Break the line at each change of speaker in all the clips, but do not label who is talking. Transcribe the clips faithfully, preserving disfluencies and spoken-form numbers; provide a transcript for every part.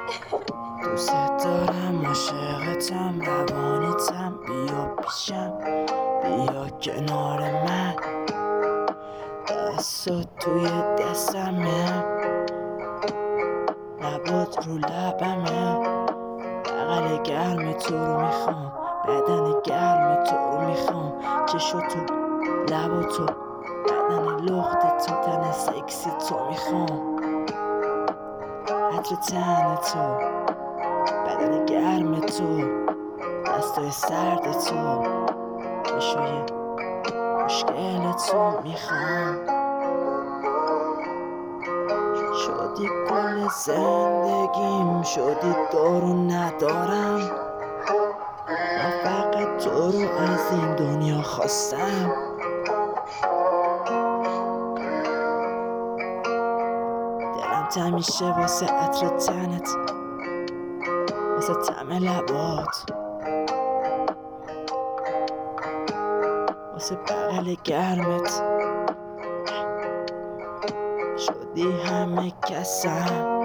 دوست دارم، عاشقتم، روانیتم، بیا پیشم، بیا کنار من، دستات توی دستمه، لبات رو لبمه، بغل گرم تو رو میخوام، بدن گرم تو رو میخوام، چشاتو، لباتو، بدن لخت تو، تن سکسی تو میخوام، عطر تن تو، بدن گرم تو، دستای سرد تو، چشای مشکل تو میخوام. شدی کل زندگیم، شدی دارو ندارم، من فقط تو رو از این دنیا خواستم. دلم تمیشه واسه عطر تنت، واسه طعم لبات، واسه بغل گرمت، شدی همه کسم،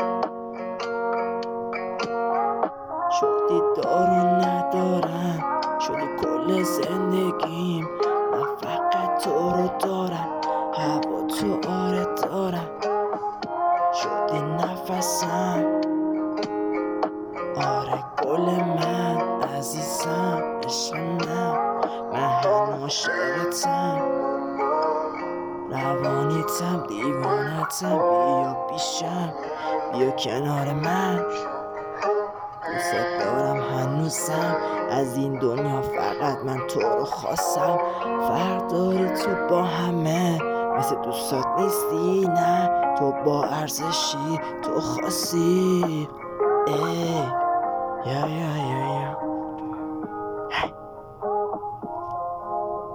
شدی دارو ندارم، شدی کل زندگیم، من فقط تو رو دارم، هوا تو آره دارم، شدی نفسم، آره گل من، عزیزم، عشق من، من هنوز عاشقتم، روانیتم، دیوانتم، بیا پیشم، بیا کنار من، دوست دارم هنوزم، از این دنیا فقط من تو رو خواستم. فرق داری تو با همه، مثل دوستات نیستی، نه تو با ارزشی، تو خاصی. ای یا یا یا یا